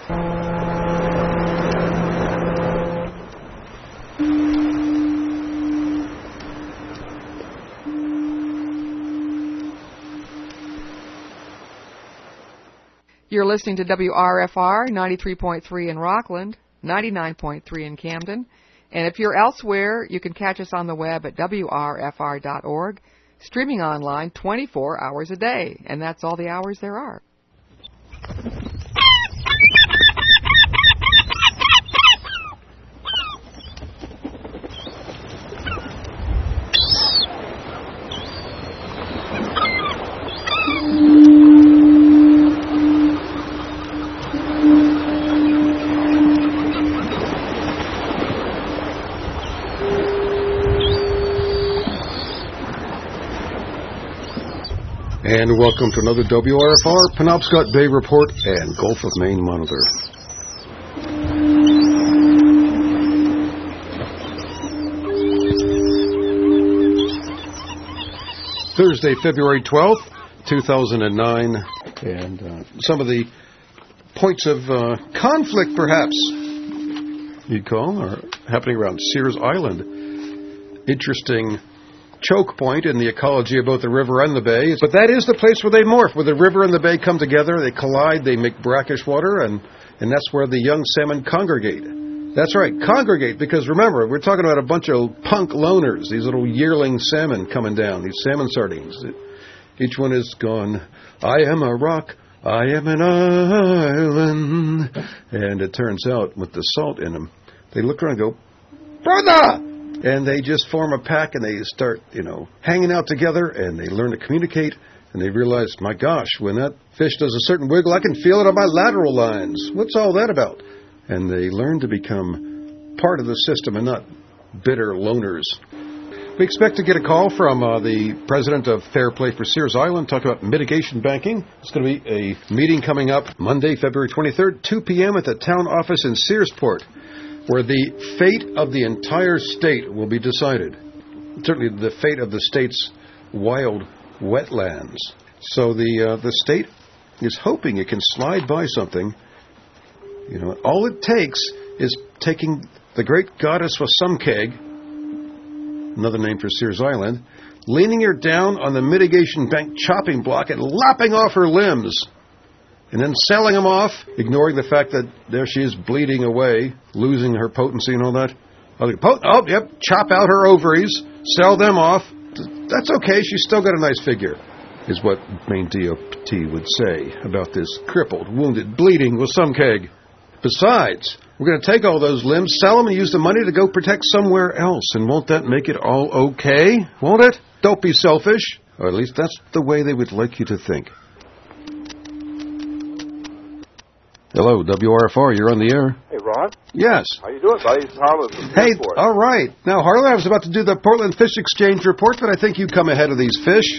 You're listening to WRFR 93.3 in Rockland, 99.3 in Camden. And if you're elsewhere, you can catch us on the web at WRFR.org, streaming online 24 hours a day. And that's all the hours there are. And welcome to another WRFR Penobscot Bay Report and Gulf of Maine Monitor. Thursday, February 12th, 2009, and some of the points of conflict, perhaps, you'd call, are happening around Sears Island. Interesting choke point in the ecology of both the river and the bay. But that is the place where they morph, where the river and the bay come together, they collide, they make brackish water, and that's where the young salmon congregate. That's right, congregate, because remember, we're talking about a bunch of punk loners, these little yearling salmon coming down, these salmon sardines. Each one is gone, I am a rock, I am an island. And it turns out, with the salt in them, they look around and go, brother! And they just form a pack, and they start, hanging out together, and they learn to communicate, and they realize, my gosh, when that fish does a certain wiggle, I can feel it on my lateral lines. What's all that about? And they learn to become part of the system and not bitter loners. We expect to get a call from the president of Fair Play for Sears Island, talking about mitigation banking. It's going to be a meeting coming up Monday, February 23rd, 2 p.m. at the town office in Searsport, where the fate of the entire state will be decided. Certainly the fate of the state's wild wetlands. So the state is hoping it can slide by something. All it takes is taking the great goddess Wasumkeg, another name for Sears Island, leaning her down on the mitigation bank chopping block and lopping off her limbs, and then selling them off, ignoring the fact that there she is bleeding away, losing her potency and all that. Chop out her ovaries, sell them off. That's okay, she's still got a nice figure, is what Maine DOT would say about this crippled, wounded, bleeding Wasumkeg. Besides, we're going to take all those limbs, sell them, and use the money to go protect somewhere else. And won't that make it all okay? Won't it? Don't be selfish. Or at least that's the way they would like you to think. Hello, WRFR, you're on the air. Hey, Ron. Yes. How you doing, buddy? It's Harlan from Hey, Searsport. all right. Now, Harlan, I was about to do the Portland Fish Exchange report, but I think you come ahead of these fish.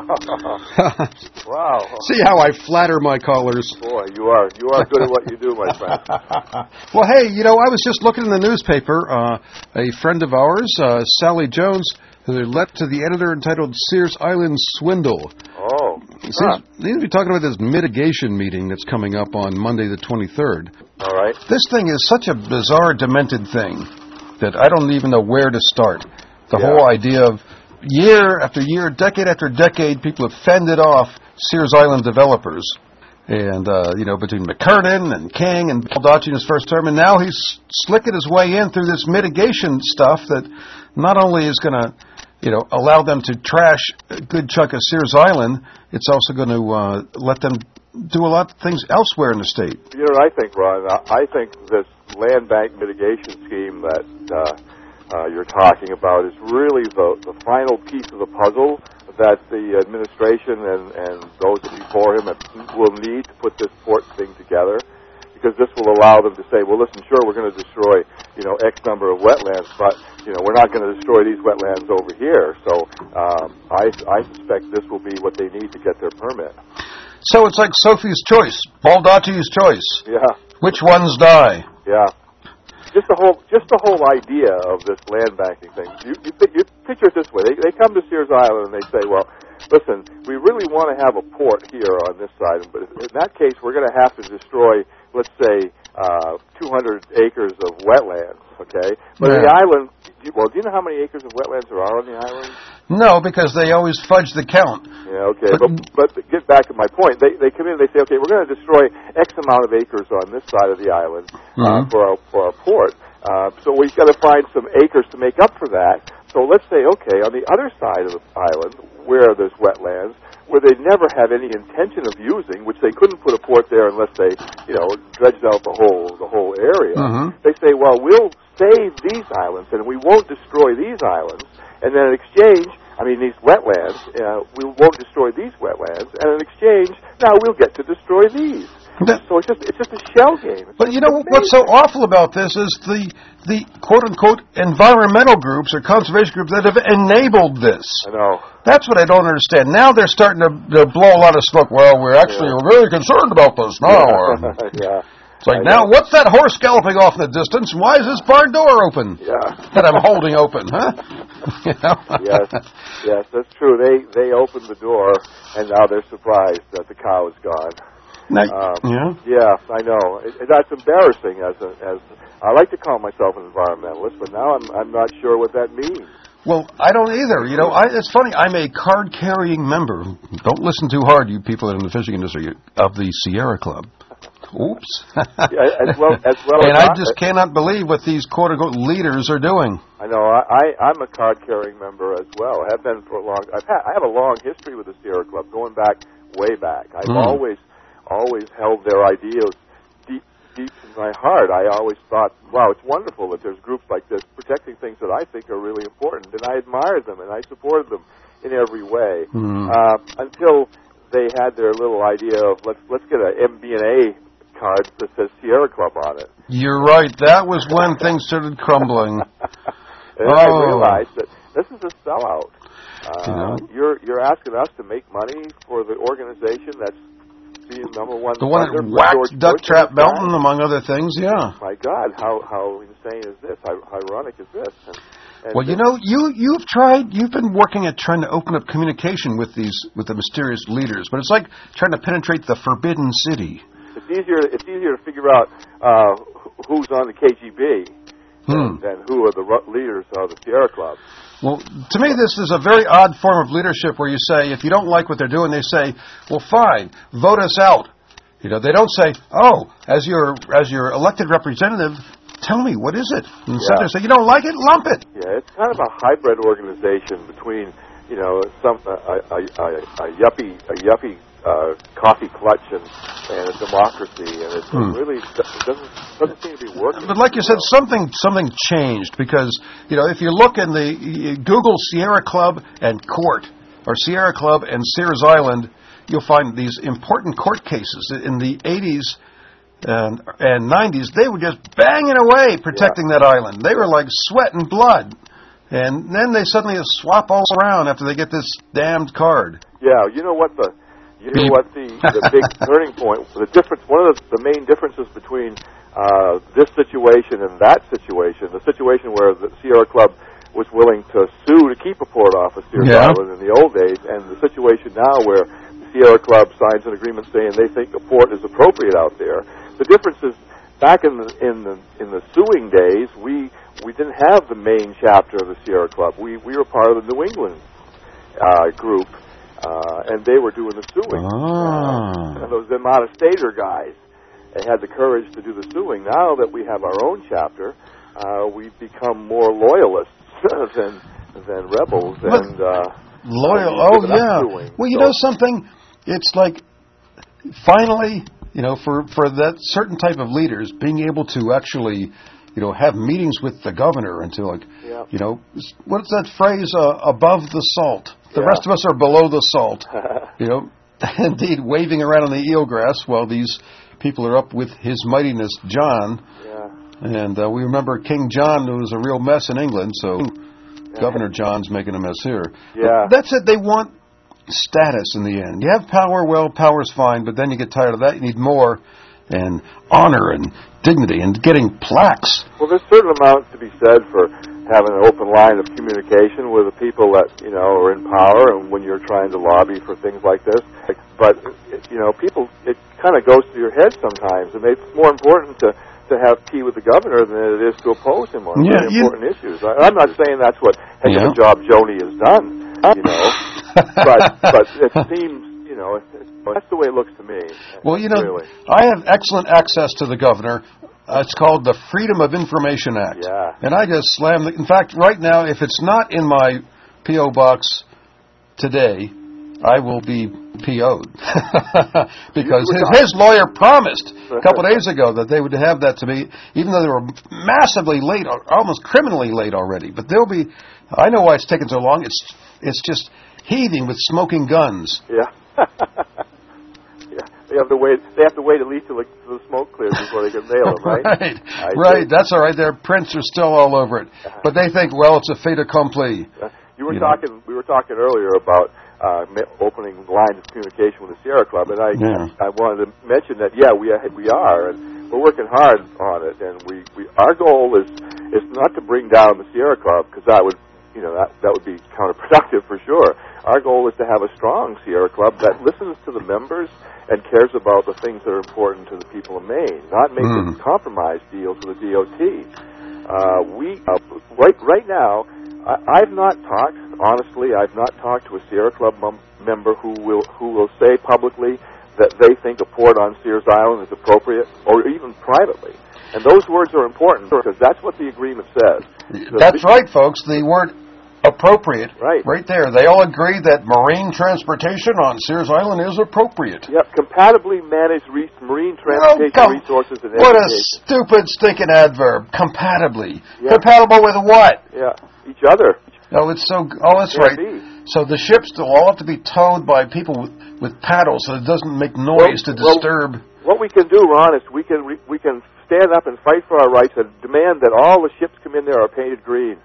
Wow. See how I flatter my callers. Boy, you are good at what you do, my friend. Well, hey, I was just looking in the newspaper. A friend of ours, Sally Jones, who left to the editor entitled Sears Island Swindle. Oh. They seem to be talking about this mitigation meeting that's coming up on Monday the 23rd. All right. This thing is such a bizarre, demented thing that I don't even know where to start. The whole idea of year after year, decade after decade, people have fended off Sears Island developers. And, between McKernan and King and Baldacci in his first term, and now he's slicking his way in through this mitigation stuff that not only is going to allow them to trash a good chunk of Sears Island, it's also going to let them do a lot of things elsewhere in the state. You know what I think, Ron? I think this land bank mitigation scheme that you're talking about is really the final piece of the puzzle that the administration and those before him will need to put this port thing together, because this will allow them to say, well, listen, sure, we're going to destroy, X number of wetlands, but, we're not going to destroy these wetlands over here. So I suspect this will be what they need to get their permit. So it's like Sophie's Choice, Baldacci's Choice. Yeah. Which ones die? Yeah. Just the whole idea of this land banking thing. You picture it this way: they come to Sears Island and they say, "Well, listen, we really want to have a port here on this side, but in that case, we're going to have to destroy let's say, 200 acres of wetlands, okay? But the island, do you know how many acres of wetlands there are on the island? No, because they always fudge the count. Yeah, okay. But get back to my point. They come in and they say, okay, we're going to destroy X amount of acres on this side of the island for our port. So we've got to find some acres to make up for that. So let's say, okay, on the other side of the island, where there's wetlands, where they never have any intention of using, which they couldn't put a port there unless they, dredged out the whole area. They say, well, we'll save these islands and we won't destroy these islands. And then in exchange, these wetlands, we won't destroy these wetlands. And in exchange, now we'll get to destroy these. So it's just a shell game. But you know what's so awful about this is the quote-unquote environmental groups or conservation groups that have enabled this. I know. That's what I don't understand. Now they're starting to blow a lot of smoke. Well, we're really concerned about this now. Yeah. It's like, now, what's that horse galloping off in the distance? Why is this barn door open? Yeah. That I'm holding open, huh? Yes, that's true. They opened the door, and now they're surprised that the cow is gone. Yeah, I know. That's embarrassing. As I like to call myself an environmentalist, but now I'm not sure what that means. Well, I don't either. It's funny. I'm a card-carrying member. Don't listen too hard, you people in the fishing industry, of the Sierra Club. Oops. as well and I just cannot believe what these quote-unquote leaders are doing. I know. I'm a card-carrying member as well. I have been for a long. I have a long history with the Sierra Club, going back way back. I've always held their ideals deep in my heart. I always thought, wow, it's wonderful that there's groups like this protecting things that I think are really important, and I admired them and I supported them in every way until they had their little idea of let's get an MB&A card that says Sierra Club on it. You're right. That was when things started crumbling. And I realized that this is a sellout. You're asking us to make money for the organization that's being number one. The one that whacked Duck Trap Mountain, among other things. Yeah. My God, how insane is this? How ironic is this? Well, you've been working at trying to open up communication with the mysterious leaders, but it's like trying to penetrate the Forbidden City. It's easier to figure out who's on the KGB than who are the leaders of the Sierra Club. Well, to me, this is a very odd form of leadership where you say, if you don't like what they're doing, they say, well, fine, vote us out. They don't say, oh, as your elected representative, tell me, what is it? Instead they say, you don't like it, lump it. Yeah, it's kind of a hybrid organization between, a yuppie coffee clutch and a democracy, and it really doesn't seem to be working. But like you said, something changed because if you look in the Google Sierra Club and court or Sierra Club and Sears Island, you'll find these important court cases in the 80s and 90s. They were just banging away protecting that island. They were like sweat and blood. And then they suddenly swap all around after they get this damned card. Yeah, you know what the big turning point, the difference, one of the main differences between this situation and that situation, the situation where the Sierra Club was willing to sue to keep a port off of Sears Island in the old days, and the situation now where the Sierra Club signs an agreement saying they think the port is appropriate out there. The difference is back in the suing days, we didn't have the main chapter of the Sierra Club. We were part of the New England group. And they were doing the suing. And those out-of-stater guys, they had the courage to do the suing. Now that we have our own chapter, we've become more loyalists than rebels. Loyal? Oh, yeah. Well, you know something? It's like, finally, for that certain type of leaders, being able to actually, have meetings with the governor and to, what's that phrase, above the salt? The rest of us are below the salt, indeed waving around on the eelgrass while these people are up with His Mightiness John. Yeah. And we remember King John was a real mess in England, so Governor John's making a mess here. Yeah. But that's it. They want status in the end. You have power, well, power's fine, but then you get tired of that. You need more and honor and dignity and getting plaques. Well, there's a certain amount to be said for having an open line of communication with the people that, are in power and when you're trying to lobby for things like this. But, people, it kind of goes through your head sometimes. And it's more important to have tea with the governor than it is to oppose him on very important issues. I'm not saying that's what heck of a job Joni has done, but it seems, that's the way it looks to me. Well, really. I have excellent access to the governor. It's called the Freedom of Information Act. Yeah. And I just slam in fact, right now, if it's not in my P.O. box today, I will be PO'd. Because his lawyer promised a couple of days ago that they would have that to me, even though they were massively late, almost criminally late already. But I know why it's taken so long. It's just heaving with smoking guns. Yeah. Yeah. They have to wait at least till the smoke clears before they can nail them, right? Right. That's all right. Their prints are still all over it. But they think, well, it's a fait accompli. We were talking earlier about opening lines of communication with the Sierra Club, and I wanted to mention that we are, and we're working hard on it. And our goal is not to bring down the Sierra Club, because that would be counterproductive for sure. Our goal is to have a strong Sierra Club that listens to the members and cares about the things that are important to the people of Maine, not making compromise deals with the DOT. Right now, I've not talked to a Sierra Club member who will say publicly that they think a port on Sears Island is appropriate, or even privately. And those words are important, because that's what the agreement says. That's right, folks. The word appropriate, right there. They all agree that marine transportation on Sears Island is appropriate. Yep, compatibly managed marine transportation resources and education. What a stupid, stinking adverb. Compatibly. Yeah. Compatible with what? Yeah, each other. Oh, that's right. So the ships will all have to be towed by people with paddles, so it doesn't make noise to disturb. What we can do, Ron, is we can stand up and fight for our rights and demand that all the ships come in there are painted green.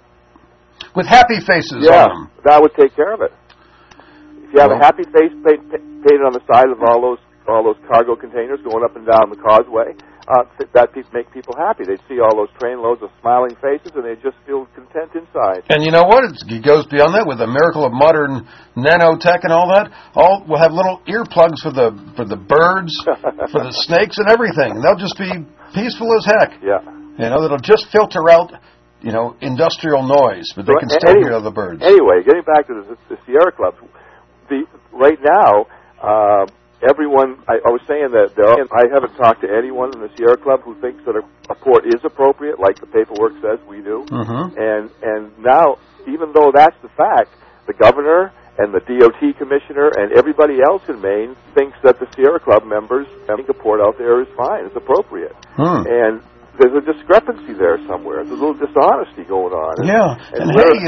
With happy faces on them. That would take care of it. If you have a happy face painted on the side of all those cargo containers going up and down the causeway, that make people happy. They'd see all those trainloads of smiling faces, and they just feel content inside. And you know what? It goes beyond that with the miracle of modern nanotech and all that. We'll have little earplugs for the birds, for the snakes, and everything. They'll just be peaceful as heck. Yeah. That'll just filter out industrial noise, but they can still hear the birds. Anyway, getting back to the Sierra Club, right now, everyone, I was saying that I haven't talked to anyone in the Sierra Club who thinks that a port is appropriate, like the paperwork says we do. Mm-hmm. And now, even though that's the fact, the governor and the DOT commissioner and everybody else in Maine thinks that the Sierra Club members think a port out there is fine, it's appropriate. And there's a discrepancy there somewhere. There's a little dishonesty going on. And hey,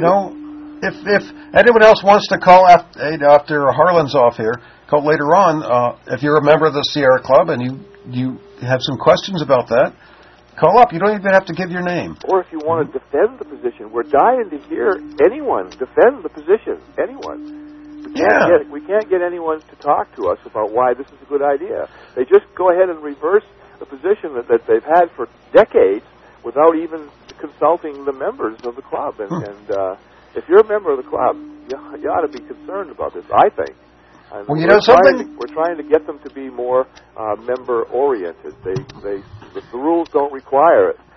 if anyone else wants to call after Harlan's off here, call later on. If you're a member of the Sierra Club and you have some questions about that, call up. You don't even have to give your name. Or if you want to defend the position, we're dying to hear anyone defend the position. Anyone. We can't get anyone to talk to us about why this is a good idea. They just go ahead and reverse the position that they've had for decades without even consulting the members of the club. And if you're a member of the club, you ought to be concerned about this, I think. And well, something... We're trying to get them to be more member-oriented. The rules don't require it.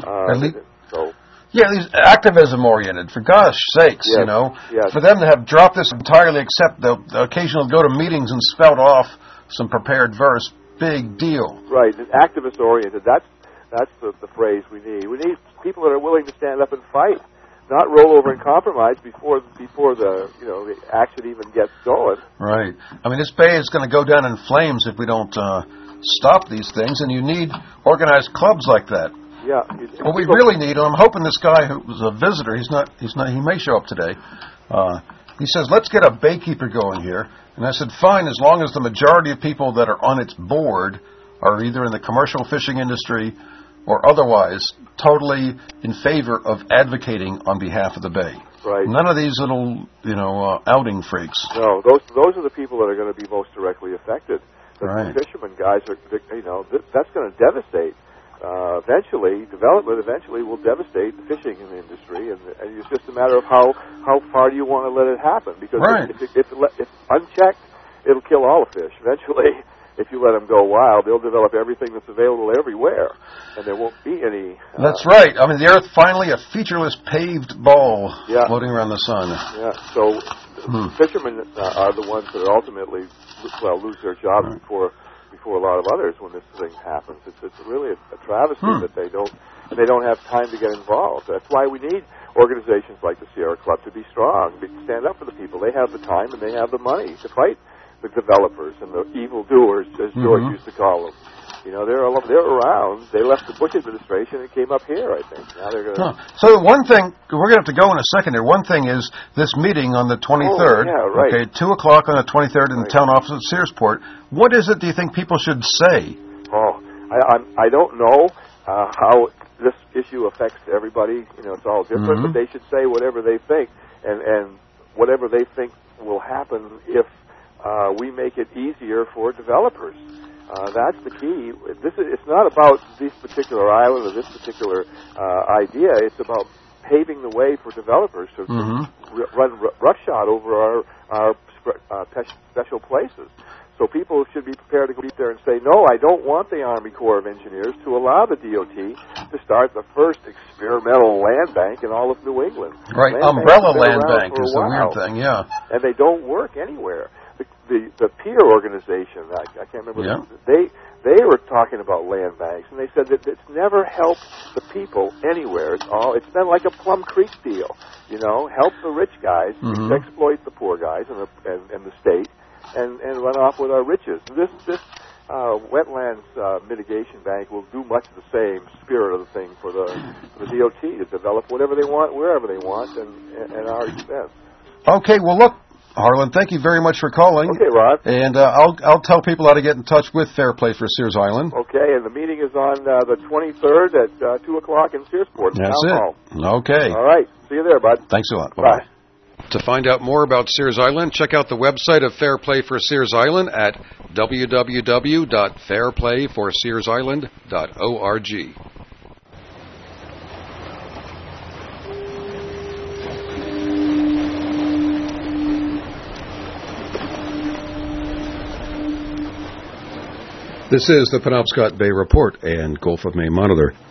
These activism-oriented, for gosh sakes, Yes. For them to have dropped this entirely, except the occasional go to meetings and spout off some prepared verse. Big deal. Right, activist-oriented. That's the phrase we need. We need people that are willing to stand up and fight, not roll over and compromise before the action even gets going. Right. I mean, this bay is going to go down in flames if we don't stop these things, and you need organized clubs like that. Yeah. What we really need, and I'm hoping this guy who was a visitor, he may show up today. He says, let's get a baykeeper going here. And I said, fine, as long as the majority of people that are on its board are either in the commercial fishing industry or otherwise totally in favor of advocating on behalf of the bay. Right. None of these little, outing freaks. No, those are the people that are going to be most directly affected. The fishermen guys are, that's going to devastate. Development will devastate the fishing industry, and it's just a matter of how far do you want to let it happen? Because if unchecked, it'll kill all the fish eventually. if you let them go wild, they'll develop everything that's available everywhere, and there won't be any... That's right. I mean, the Earth finally a featureless paved ball floating around the sun. Yeah, so fishermen are the ones that ultimately, lose their jobs before a lot of others when this thing happens. It's really a travesty that they don't have time to get involved. That's why we need organizations like the Sierra Club to be strong, to stand up for the people. They have the time and they have the money to fight the developers and the evildoers, as George used to call them. You know, they're around. They left the Bush administration and came up here, I think. Now they're going to... So one thing, we're going to have to go in a second here. One thing is this meeting on the 23rd. Oh, yeah, right. Okay, 2 o'clock on the 23rd in the town office at Searsport. What is it do you think people should say? Oh, I don't know how this issue affects everybody. You know, it's all different, but they should say whatever they think, and whatever they think will happen if we make it easier for developers. That's the key. It's not about this particular island or this particular idea. It's about paving the way for developers to run roughshod over our special places. So people should be prepared to go out there and say, no, I don't want the Army Corps of Engineers to allow the DOT to start the first experimental land bank in all of New England. Right, umbrella land bank is the weird thing, yeah. And they don't work anywhere. The peer organization, I can't remember, they were talking about land banks, and they said that it's never helped the people anywhere. It's been like a Plum Creek deal, you know, help the rich guys, exploit the poor guys and the state, and run off with our riches. This wetlands mitigation bank will do much of the same spirit of the thing for the DOT to develop whatever they want, wherever they want, and at our expense. Okay, well, look, Harlan, thank you very much for calling. Okay, Rod. And I'll tell people how to get in touch with Fair Play for Sears Island. Okay, and the meeting is on the 23rd at 2 o'clock in Searsport. That's it. Hall. Okay. All right. See you there, bud. Thanks a lot. Bye. Bye. To find out more about Sears Island, check out the website of Fair Play for Sears Island at www.fairplayforsearsisland.org. This is the Penobscot Bay Report and Gulf of Maine Monitor.